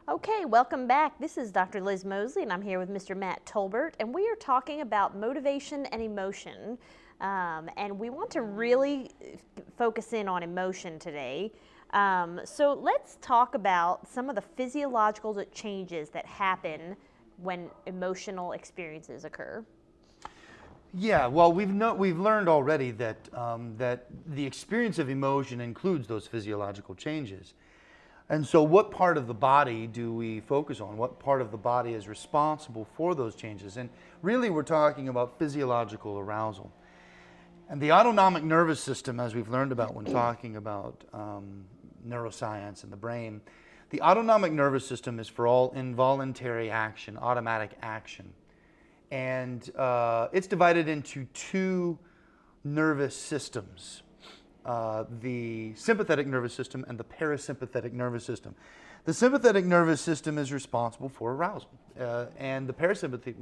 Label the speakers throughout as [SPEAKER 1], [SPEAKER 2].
[SPEAKER 1] Okay, welcome back. This is Dr. Liz Mosley, and I'm here with Mr. Matt Tolbert, and we are talking about motivation and emotion. And we want to really focus in on emotion today. So let's talk about some of the physiological changes that happen when emotional experiences occur.
[SPEAKER 2] Yeah, well, we've learned already that that the experience of emotion includes those physiological changes. And so what part of the body do we focus on? What part of the body is responsible for those changes? And really we're talking about physiological arousal. And the autonomic nervous system, as we've learned about when talking about neuroscience and the brain, the autonomic nervous system is for all involuntary action, automatic action. And it's divided into two nervous systems. The sympathetic nervous system and the parasympathetic nervous system. The sympathetic nervous system is responsible for arousal, and the parasympathetic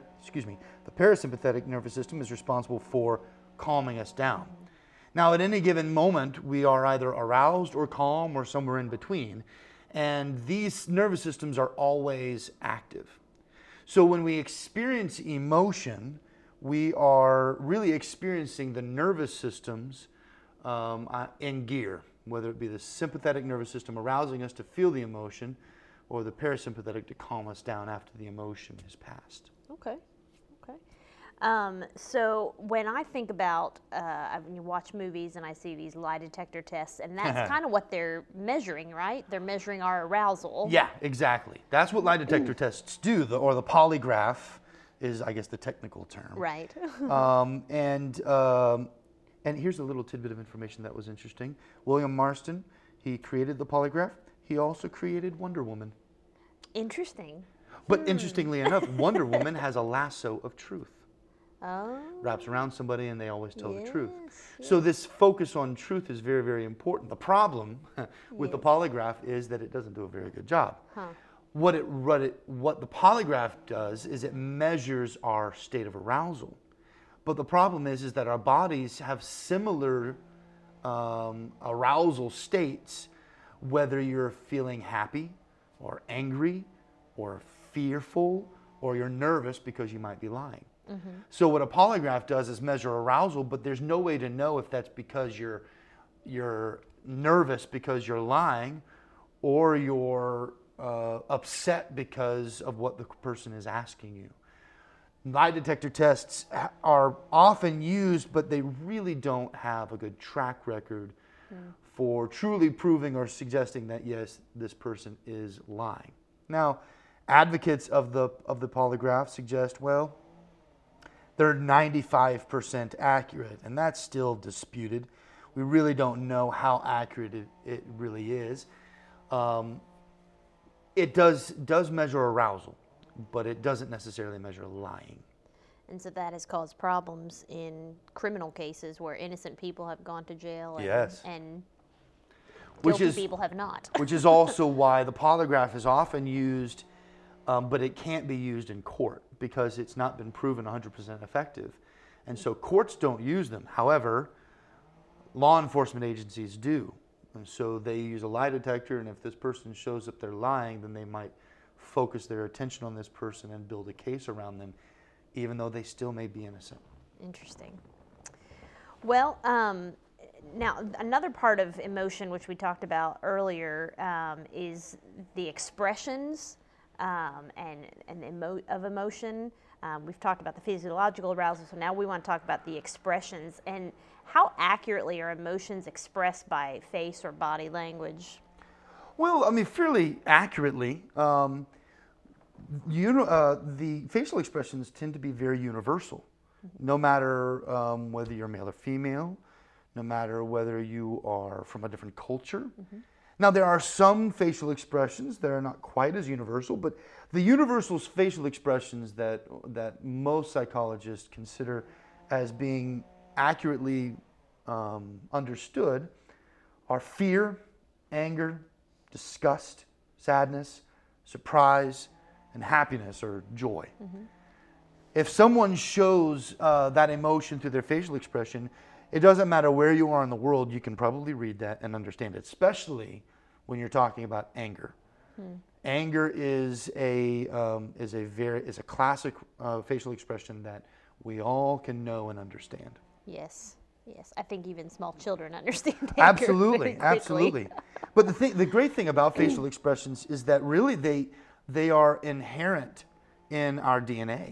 [SPEAKER 2] nervous system is responsible for calming us down. Now, at any given moment, we are either aroused or calm or somewhere in between, and these nervous systems are always active. So when we experience emotion, we are really experiencing the nervous systems in gear, whether it be the sympathetic nervous system arousing us to feel the emotion or the parasympathetic to calm us down after the emotion has passed.
[SPEAKER 1] Okay. So when I think about, when you watch movies and I see these lie detector tests, and that's kind of what they're measuring, right? They're measuring our arousal.
[SPEAKER 2] Yeah, exactly. That's what lie detector tests do, or the polygraph is, I guess, the technical term.
[SPEAKER 1] Right.
[SPEAKER 2] And here's a little tidbit of information that was interesting. William Marston, he created the polygraph. He also created Wonder Woman.
[SPEAKER 1] Interesting.
[SPEAKER 2] But interestingly enough, Wonder Woman has a lasso of truth.
[SPEAKER 1] Oh.
[SPEAKER 2] Wraps around somebody and they always tell the truth.
[SPEAKER 1] Yes.
[SPEAKER 2] So this focus on truth is very, very important. The problem with the polygraph is that it doesn't do a very good job. What the polygraph does is it measures our state of arousal. But the problem is that our bodies have similar arousal states, whether you're feeling happy or angry or fearful or you're nervous because you might be lying. So what a polygraph does is measure arousal, but there's no way to know if that's because you're nervous because you're lying or you're upset because of what the person is asking you. Lie detector tests are often used, but they really don't have a good track record for truly proving or suggesting that, yes, this person is lying. Now, advocates of the polygraph suggest, well, they're 95% accurate, and that's still disputed. We really don't know how accurate it really is. It does measure arousal, but it doesn't necessarily measure lying.
[SPEAKER 1] And so that has caused problems in criminal cases where innocent people have gone to jail and guilty people have not.
[SPEAKER 2] Which is also why the polygraph is often used, but it can't be used in court because it's not been proven 100% effective. And so courts don't use them. However, law enforcement agencies do. And so they use a lie detector, and if this person shows up they're lying, then they might focus their attention on this person and build a case around them, even though they still may be innocent.
[SPEAKER 1] Interesting. Well, now another part of emotion, which we talked about earlier, is the expressions of emotion. We've talked about the physiological arousal, so now we want to talk about the expressions and how accurately are emotions expressed by face or body language?
[SPEAKER 2] Well, I mean, fairly accurately. The facial expressions tend to be very universal, no matter whether you're male or female, no matter whether you are from a different culture. Now, there are some facial expressions that are not quite as universal, but the universal facial expressions that most psychologists consider as being accurately understood are fear, anger, disgust, sadness, surprise, and happiness or joy. If someone shows that emotion through their facial expression, it doesn't matter where you are in the world, you can probably read that and understand it, especially when you're talking about anger. Anger is a classic facial expression that we all can know and understand.
[SPEAKER 1] Yes. Yes. I think even small children understand anger
[SPEAKER 2] Absolutely,
[SPEAKER 1] very quickly.
[SPEAKER 2] absolutely. But the great thing about facial expressions is that really they are inherent in our DNA.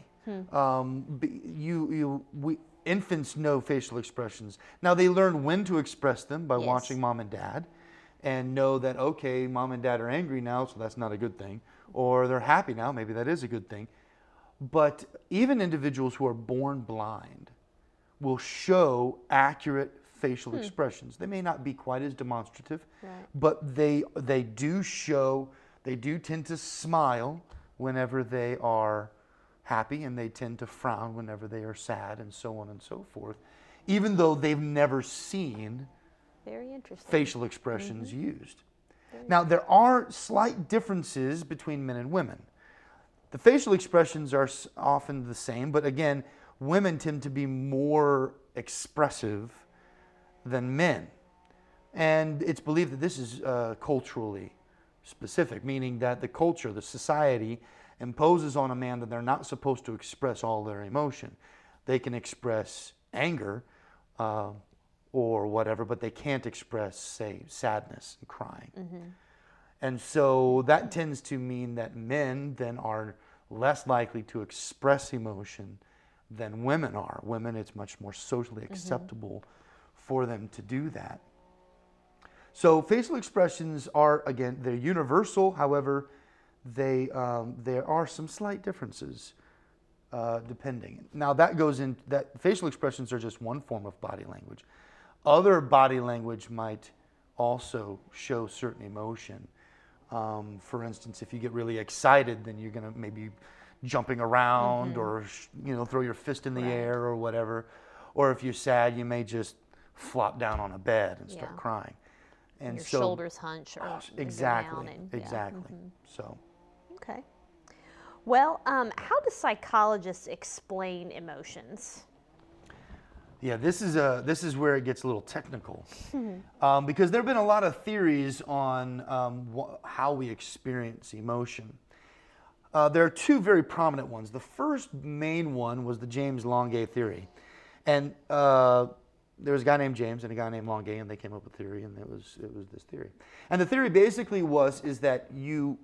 [SPEAKER 2] Infants know facial expressions. Now they learn when to express them by
[SPEAKER 1] Yes.
[SPEAKER 2] watching mom and dad, and know that, okay, mom and dad are angry now, so that's not a good thing, or they're happy now, maybe that is a good thing. But even individuals who are born blind will show accurate facial expressions. They may not be quite as demonstrative,
[SPEAKER 1] Right.
[SPEAKER 2] but they do tend to smile whenever they are happy, and they tend to frown whenever they are sad, and so on and so forth, even though they've never seen
[SPEAKER 1] Very interesting.
[SPEAKER 2] facial expressions used. Now, there are slight differences between men and women. The facial expressions are often the same, but again, women tend to be more expressive than men. And it's believed that this is culturally specific, meaning that the culture, the society, imposes on a man that they're not supposed to express all their emotion. They can express anger or whatever, but they can't express, say, sadness and crying. And so that tends to mean that men then are less likely to express emotion than women are. Women, it's much more socially acceptable for them to do that. So facial expressions are, again, they're universal. However, there are some slight differences depending. Now that goes in, that facial expressions are just one form of body language. Other body language might also show certain emotion. For instance, if you get really excited, then you're going to maybe jumping around or throw your fist in the air or whatever. Or if you're sad, you may just flop down on a bed and start crying. And
[SPEAKER 1] your
[SPEAKER 2] so,
[SPEAKER 1] shoulders hunch or
[SPEAKER 2] exactly,
[SPEAKER 1] go down.
[SPEAKER 2] exactly. So.
[SPEAKER 1] Okay. Well, how do psychologists explain emotions?
[SPEAKER 2] Yeah, this is where it gets a little technical, because there have been a lot of theories on how we experience emotion. There are two very prominent ones. The first main one was the James Longuet theory, and there was a guy named James and a guy named Longuet, and they came up with a theory, and it was this theory. And the theory basically is that you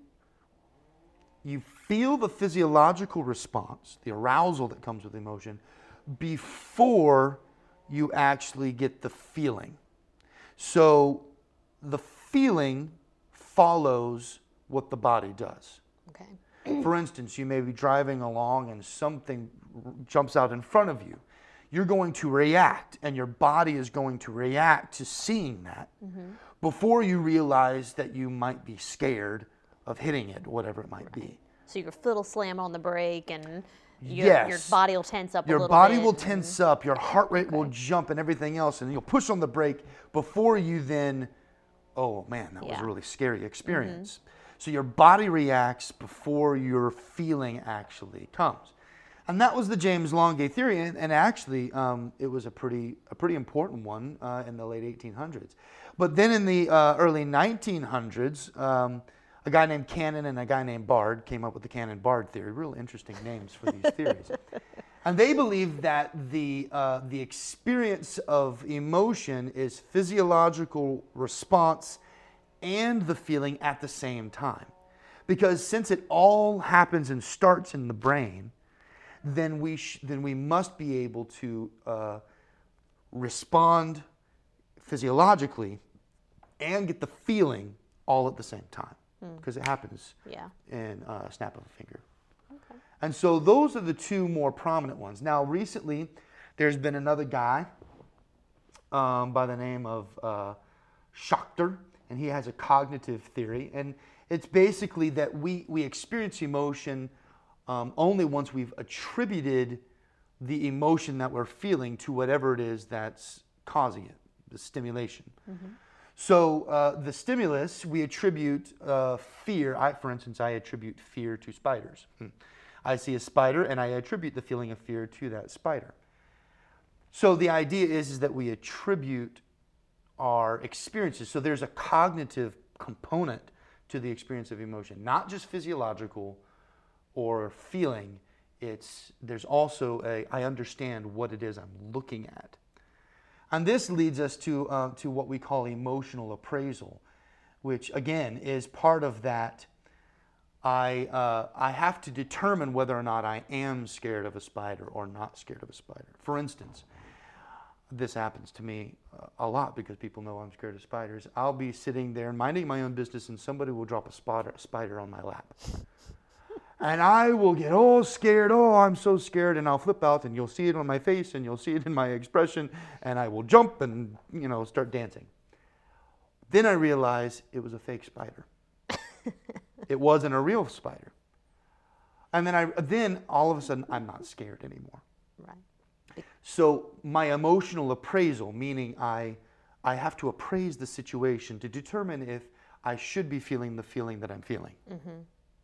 [SPEAKER 2] feel the physiological response, the arousal that comes with emotion, before you actually get the feeling. So the feeling follows what the body does.
[SPEAKER 1] Okay.
[SPEAKER 2] For instance, you may be driving along and something jumps out in front of you. You're going to react, and your body is going to react to seeing that before you realize that you might be scared of hitting it, whatever it might be.
[SPEAKER 1] So your foot will slam on the brake, and your body will tense up a little bit.
[SPEAKER 2] Your body will tense up, your heart rate will jump and everything else, and you'll push on the brake before you then, oh man, that was a really scary experience. So your body reacts before your feeling actually comes. And that was the James Longuet theory, and actually it was a pretty important one in the late 1800s. But then in the early 1900s, a guy named Cannon and a guy named Bard came up with the Cannon-Bard theory. Real interesting names for these theories. And they believe that the experience of emotion is physiological response and the feeling at the same time. Because since it all happens and starts in the brain, then we must be able to respond physiologically and get the feeling all at the same time, because it happens in a snap of a finger.
[SPEAKER 1] Okay.
[SPEAKER 2] And so those are the two more prominent ones. Now recently, there's been another guy by the name of Schachter, and he has a cognitive theory, and it's basically that we experience emotion only once we've attributed the emotion that we're feeling to whatever it is that's causing it, the stimulation. So the stimulus, we attribute fear. For instance, I attribute fear to spiders. I see a spider and I attribute the feeling of fear to that spider. So the idea is that we attribute our experiences. So there's a cognitive component to the experience of emotion, not just physiological or feeling. There's also I understand what it is I'm looking at. And this leads us to what we call emotional appraisal, which again is part of that. I have to determine whether or not I am scared of a spider or not scared of a spider. For instance, this happens to me a lot because people know I'm scared of spiders. I'll be sitting there minding my own business and somebody will drop a spider on my lap. And I will get all scared. Oh, I'm so scared. And I'll flip out and you'll see it on my face and you'll see it in my expression. And I will jump and, start dancing. Then I realize it was a fake spider. It wasn't a real spider. And then all of a sudden I'm not scared anymore.
[SPEAKER 1] Right.
[SPEAKER 2] So my emotional appraisal, meaning I have to appraise the situation to determine if I should be feeling the feeling that I'm feeling. Mm-hmm.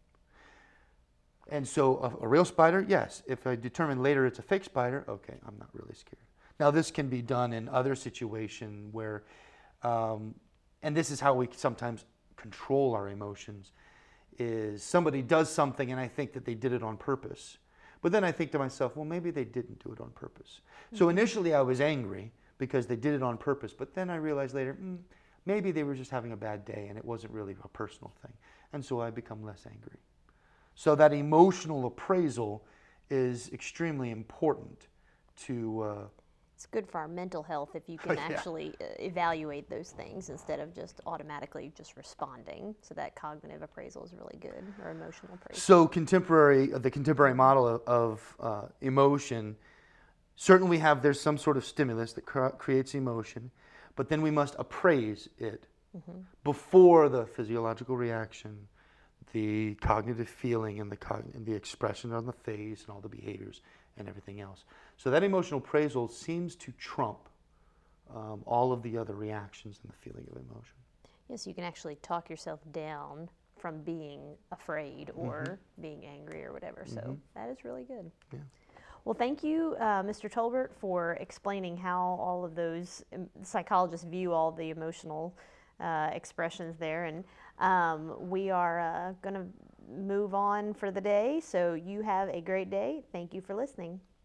[SPEAKER 2] And so a real spider, yes. If I determine later it's a fake spider, okay, I'm not really scared. Now this can be done in other situations where, and this is how we sometimes control our emotions, is somebody does something and I think that they did it on purpose. But then I think to myself, well, maybe they didn't do it on purpose. Mm-hmm. So initially I was angry because they did it on purpose, but then I realized later, maybe they were just having a bad day and it wasn't really a personal thing. And so I become less angry. So that emotional appraisal is extremely important to...
[SPEAKER 1] It's good for our mental health if you can actually evaluate those things instead of just automatically just responding. So that cognitive appraisal is really good, or emotional appraisal.
[SPEAKER 2] So the contemporary model of emotion, certainly there's some sort of stimulus that creates emotion, but then we must appraise it before the physiological reaction, the cognitive feeling, and the expression on the face, and all the behaviors and everything else. So that emotional appraisal seems to trump all of the other reactions and the feeling of emotion.
[SPEAKER 1] Yes, you can actually talk yourself down from being afraid or being angry or whatever. So that is really good.
[SPEAKER 2] Yeah.
[SPEAKER 1] Well, thank you, Mr. Tolbert, for explaining how all of those psychologists view all the emotional expressions there. And we are going to move on for the day. So you have a great day. Thank you for listening.